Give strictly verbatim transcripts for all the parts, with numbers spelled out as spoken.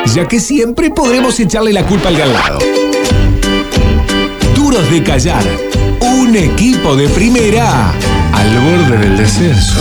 ya que siempre podremos echarle la culpa al de al lado. Duros de Callar, un equipo de primera al borde del descenso.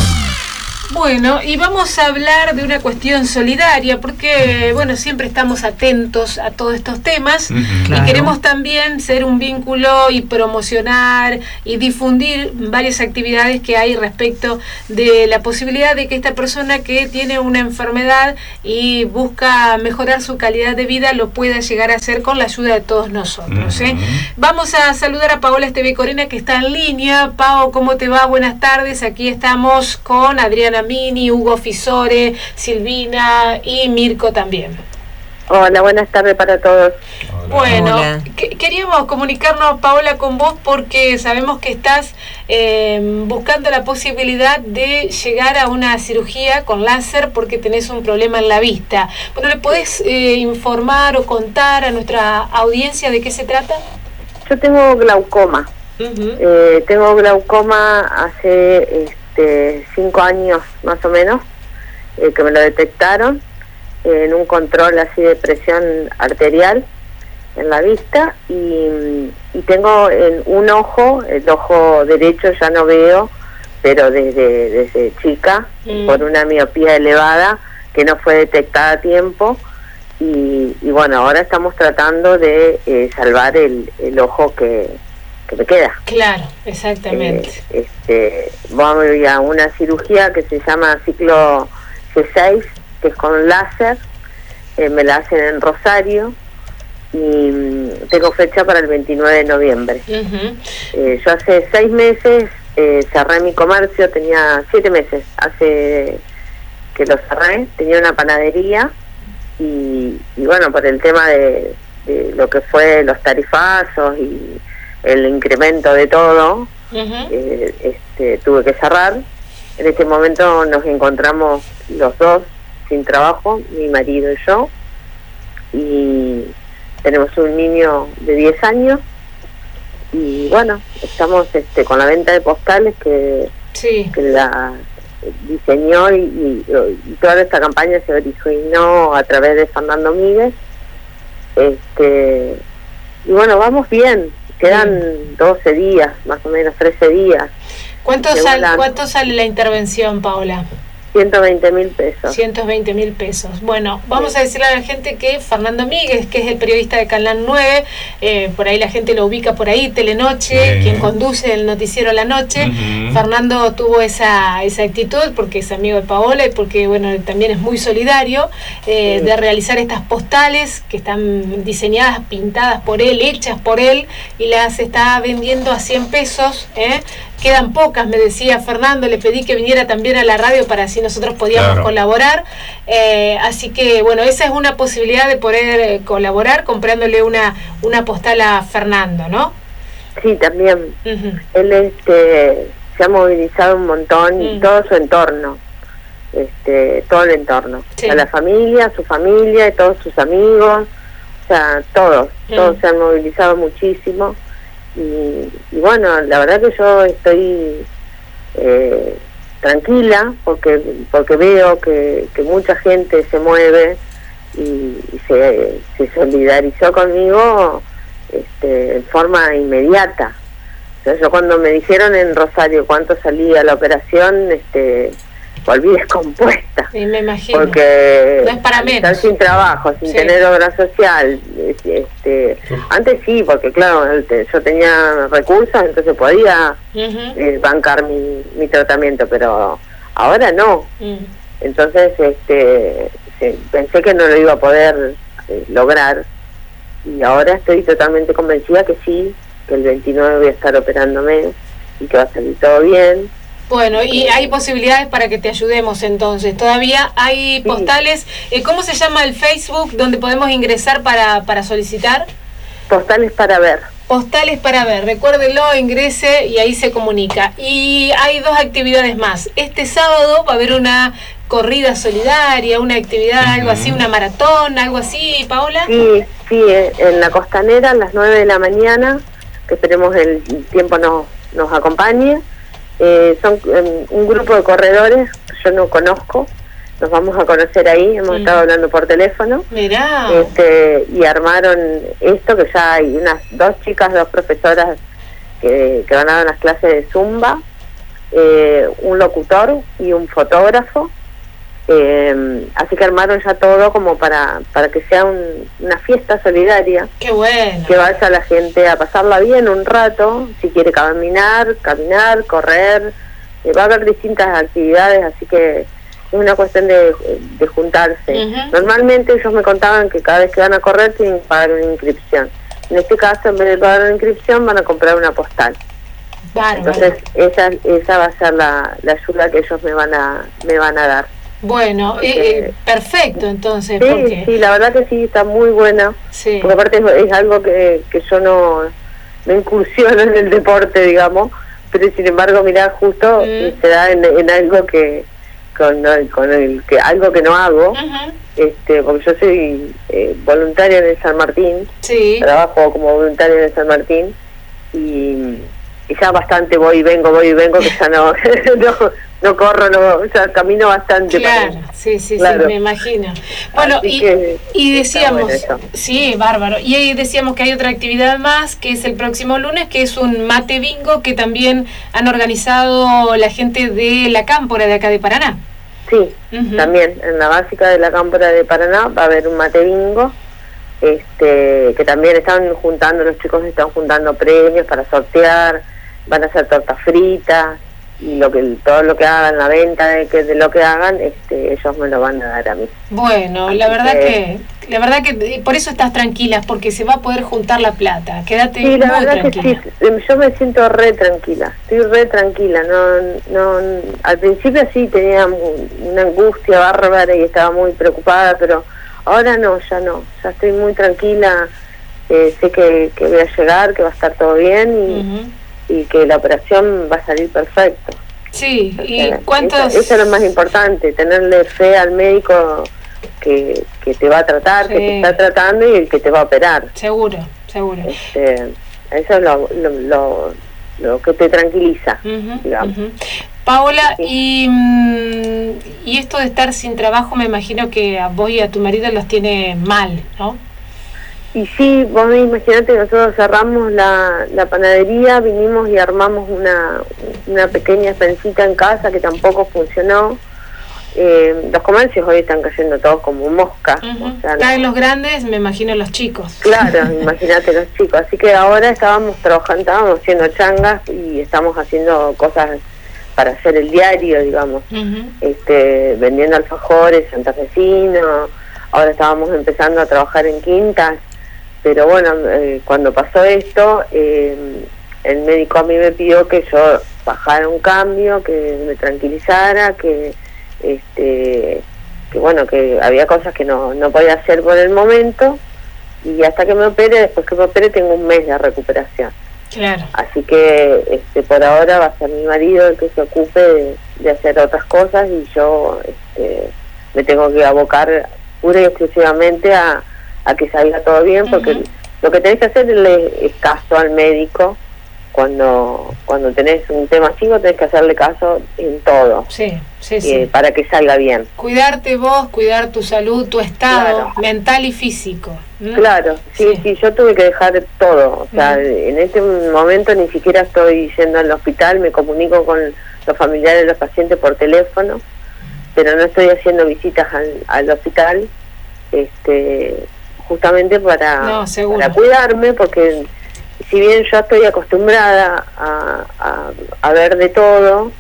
Bueno, y vamos a hablar de una cuestión solidaria, porque, bueno, siempre estamos atentos a todos estos temas, uh-huh, claro. Y queremos también ser un vínculo y promocionar y difundir varias actividades que hay respecto de la posibilidad de que esta persona que tiene una enfermedad y busca mejorar su calidad de vida lo pueda llegar a hacer con la ayuda de todos nosotros, ¿eh? Uh-huh. Vamos a saludar a Paola Esteve Corena, que está en línea. Pao, ¿cómo te va? Buenas tardes. Aquí estamos con Adriana Mini, Hugo Fisore, Silvina y Mirko también. Hola, buenas tardes para todos. Hola. Bueno, Hola. Que, queríamos comunicarnos, Paola, con vos porque sabemos que estás eh, buscando la posibilidad de llegar a una cirugía con láser porque tenés un problema en la vista. Bueno, ¿le podés eh, informar o contar a nuestra audiencia de qué se trata? Yo tengo glaucoma. Uh-huh. Eh, tengo glaucoma hace... Este, cinco años más o menos, eh, que me lo detectaron eh, en un control así de presión arterial en la vista, y, y tengo en un ojo, el ojo derecho ya no veo, pero desde, desde chica, mm. por una miopía elevada que no fue detectada a tiempo, y, y bueno, ahora estamos tratando de eh, salvar el, el ojo que que me queda. Claro, exactamente. Eh, este, vamos a ir a una cirugía que se llama ciclo C seis, que es con láser. Eh, me la hacen en Rosario y mm, tengo fecha para el veintinueve de noviembre. Uh-huh. Eh, yo hace seis meses eh, cerré mi comercio, tenía siete meses hace que lo cerré, tenía una panadería y, y bueno, por el tema de, de lo que fue los tarifazos y el incremento de todo, uh-huh. eh, este, tuve que cerrar. En este momento nos encontramos los dos sin trabajo, mi marido y yo, y tenemos un niño de diez años, y bueno, estamos este, con la venta de postales que, sí. que la diseñó y, y, y toda esta campaña se originó a través de Fernando Míguez. Este, y bueno, vamos bien. Quedan doce días, más o menos, trece días. ¿Cuánto, sal, ¿Cuánto sale la intervención, Paola? ciento veinte mil pesos. ciento veinte mil pesos. Bueno, vamos sí. a decirle a la gente que Fernando Míguez, que es el periodista de Canal nueve, eh, por ahí la gente lo ubica por ahí, Telenoche, sí. quien conduce el noticiero a la noche. Uh-huh. Fernando tuvo esa esa actitud porque es amigo de Paola y porque, bueno, también es muy solidario, eh, sí. de realizar estas postales que están diseñadas, pintadas por él, hechas por él, y las está vendiendo a cien pesos, ¿eh? Quedan pocas, me decía Fernando, le pedí que viniera también a la radio para así nosotros podíamos claro. colaborar, eh, así que bueno, esa es una posibilidad de poder eh, colaborar comprándole una una postal a Fernando, ¿no? Sí, también. Uh-huh. Él este, se ha movilizado un montón y uh-huh. todo su entorno, este, todo el entorno, sí. a la familia, su familia y todos sus amigos, o sea, todos, uh-huh. todos se han movilizado muchísimo. Y, y bueno, la verdad que yo estoy eh, tranquila porque porque veo que, que mucha gente se mueve y, y se, se solidarizó conmigo este, en forma inmediata. O sea, yo cuando me dijeron en Rosario cuánto salía la operación, este volví descompuesta. Sí, me imagino. Porque no es para menos. Estar sin trabajo, sin sí. tener obra social. Este, antes sí, porque claro, yo tenía recursos, entonces podía uh-huh. eh, bancar mi, mi tratamiento, pero ahora no. Uh-huh. Entonces este, pensé que no lo iba a poder eh, lograr, y ahora estoy totalmente convencida que sí, que el veintinueve voy a estar operándome y que va a salir todo bien. Bueno, y hay posibilidades para que te ayudemos entonces. Todavía hay postales. Eh, ¿Cómo se llama el Facebook donde podemos ingresar para, para solicitar? Postales para ver. Postales para ver. Recuérdelo, ingrese y ahí se comunica. Y hay dos actividades más. Este sábado va a haber una corrida solidaria, una actividad, uh-huh. algo así, una maratón, algo así, Paola. Sí, sí, en la Costanera a las nueve de la mañana, que esperemos el tiempo nos, nos acompañe. Eh, son um, un grupo de corredores que yo no conozco, nos vamos a conocer ahí, hemos mm. estado hablando por teléfono. Mirá. Este, y armaron esto, que ya hay unas dos chicas, dos profesoras que, que van a dar unas clases de Zumba, eh, un locutor y un fotógrafo. Eh, así que armaron ya todo como para para que sea un, una fiesta solidaria. ¡Qué bueno! Que vaya la gente a pasarla bien un rato, si quiere caminar, caminar, correr, eh, va a haber distintas actividades, así que es una cuestión de, de juntarse. Uh-huh. Normalmente ellos me contaban que cada vez que van a correr tienen que pagar una inscripción. En este caso, en vez de pagar una inscripción, van a comprar una postal. Bárbaro. Entonces esa esa va a ser la, la ayuda que ellos me van a me van a dar. Bueno, eh, eh, perfecto, entonces. Sí, porque... sí, la verdad que sí, está muy buena. Sí. Porque aparte es, es algo que, que yo no, no incursiono en el deporte, digamos, pero sin embargo, mirá, justo mm. se da en, en algo que con, con el que algo que no hago, uh-huh. este porque yo soy eh, voluntaria en el San Martín, sí. trabajo como voluntaria en el San Martín y, y ya bastante voy y vengo, voy y vengo, que ya no... no no corro, no, o sea, camino bastante. Claro, sí, sí, claro. sí, me imagino. Bueno, y, y decíamos, bueno sí, bárbaro, y decíamos que hay otra actividad más, que es el próximo lunes, que es un mate bingo que también han organizado la gente de la Cámpora de acá de Paraná. Sí, uh-huh. también, en la básica de la Cámpora de Paraná va a haber un mate bingo, este, que también están juntando, los chicos están juntando premios para sortear, van a hacer tortas fritas, y lo que todo lo que hagan, la venta de que de lo que hagan, este ellos me lo van a dar a mí. Bueno, Así la verdad que, que la verdad que por eso estás tranquila, porque se va a poder juntar la plata. Quédate sí, la muy verdad tranquila. Que sí, yo me siento re tranquila, estoy re tranquila, no no al principio sí tenía una angustia bárbara y estaba muy preocupada, pero ahora no, ya no, ya estoy muy tranquila, eh, sé que, que voy a llegar, que va a estar todo bien y uh-huh. y que la operación va a salir perfecto. Sí, o ¿y sea, cuántos...? Eso, eso es lo más importante, tenerle fe al médico que, que te va a tratar, sí. que te está tratando y el que te va a operar. Seguro, seguro. Este, eso es lo, lo, lo, lo que te tranquiliza, uh-huh, digamos. Uh-huh. Paola, sí. y, y esto de estar sin trabajo, me imagino que a vos y a tu marido los tiene mal, ¿no? Y sí, vos me imaginate que nosotros cerramos la, la panadería, vinimos y armamos una, una pequeña estancita en casa que tampoco funcionó. Eh, los comercios hoy están cayendo todos como moscas. Uh-huh. O sea, no. Los grandes, me imagino los chicos. Claro, imagínate los chicos. Así que ahora estábamos trabajando, estábamos haciendo changas y estamos haciendo cosas para hacer el diario, digamos. Uh-huh. este vendiendo alfajores, santafesinos. Ahora estábamos empezando a trabajar en quintas. Pero bueno, eh, cuando pasó esto, eh, el médico a mí me pidió que yo bajara un cambio, que me tranquilizara, que este que bueno, que había cosas que no, no podía hacer por el momento, y hasta que me opere, después que me opere tengo un mes de recuperación. Claro. Así que este por ahora va a ser mi marido el que se ocupe de, de hacer otras cosas, y yo este me tengo que abocar pura y exclusivamente a a que salga todo bien, porque uh-huh. lo que tenés que hacer es caso al médico. Cuando cuando tenés un tema así, vos tenés que hacerle caso en todo, sí, sí, eh, sí. para que salga bien. Cuidarte vos, cuidar tu salud, tu estado claro. mental y físico. ¿Mm? Claro, sí, sí, sí, yo tuve que dejar todo. O sea, uh-huh. en este momento ni siquiera estoy yendo al hospital, me comunico con los familiares de los pacientes por teléfono, pero no estoy haciendo visitas al, al hospital, este justamente para, no, para cuidarme, porque si bien yo estoy acostumbrada a, a, a ver de todo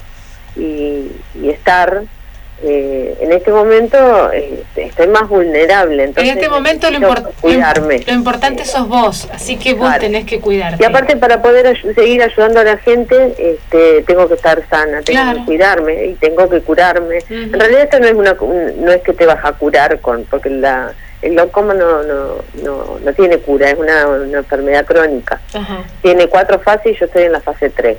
y, y estar, eh, en este momento eh, estoy más vulnerable. Entonces en este momento lo, import- cuidarme. lo importante sos vos, así que vos claro. tenés que cuidarte. Y aparte, para poder ay- seguir ayudando a la gente, este, tengo que estar sana, tengo claro. que cuidarme y tengo que curarme. Uh-huh. En realidad esto no es una no es que te vas a curar con, porque la el glaucoma no no no no tiene cura, es una, una enfermedad crónica. Uh-huh. Tiene cuatro fases y yo estoy en la fase tres.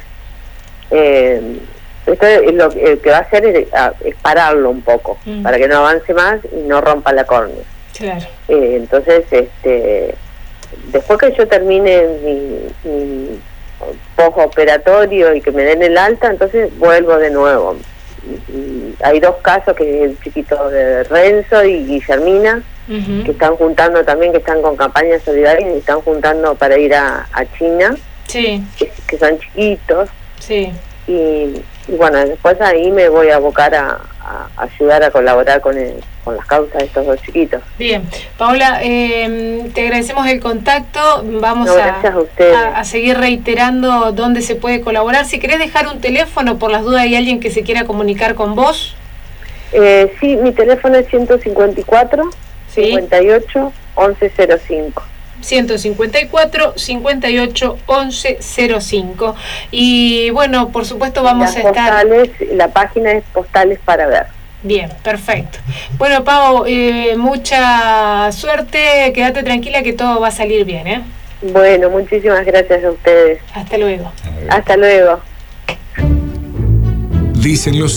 Eh, esto es lo eh, que va a hacer es, es pararlo un poco, uh-huh. para que no avance más y no rompa la córnea. Claro. Eh, entonces, este después que yo termine mi, mi postoperatorio y que me den el alta, entonces vuelvo de nuevo. y hay dos casos, que es el chiquito de Renzo y Guillermina, uh-huh. que están juntando también, que están con campañas solidarias y están juntando para ir a, a China, sí. que, que son chiquitos. Sí. Y, y bueno, después ahí me voy a abocar a, a ayudar a colaborar con el, con las causas de estos dos chiquitos. Bien, Paola, eh, te agradecemos el contacto, vamos no, a, a, a seguir reiterando dónde se puede colaborar. Si querés dejar un teléfono, por las dudas hay alguien que se quiera comunicar con vos. Eh, sí, mi teléfono es ciento cincuenta y cuatro, ¿sí? cincuenta y ocho, once cero cinco. ciento cincuenta y cuatro, cincuenta y ocho, once cero cinco. Y bueno, por supuesto vamos Las a estar... Postales, la página es Postales para Ver. Bien, perfecto. Bueno, Pau, eh, mucha suerte, quédate tranquila que todo va a salir bien, ¿eh? Bueno, muchísimas gracias a ustedes. Hasta luego. Hasta luego. Dicen los